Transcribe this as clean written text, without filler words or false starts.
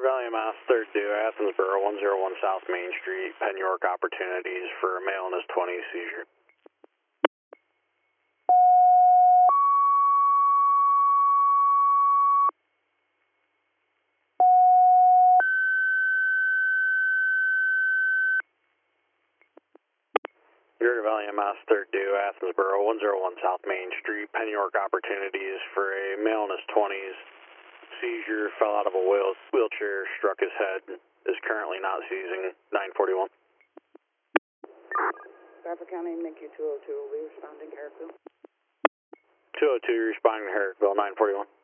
Valley Mass, third due, Athensboro, 101 South Main Street, Penn York opportunities for a male in his 20s seizure. Greater Valley Mass, third due, Athensboro, 101 South Main Street, Penn York opportunities for a male in his 20s seizure, fell out of a wheelchair, struck his head, is currently not seizing, 941. Bradford County, NICU 202 will be responding, Herrickville. 202 responding to Herrickville, 941.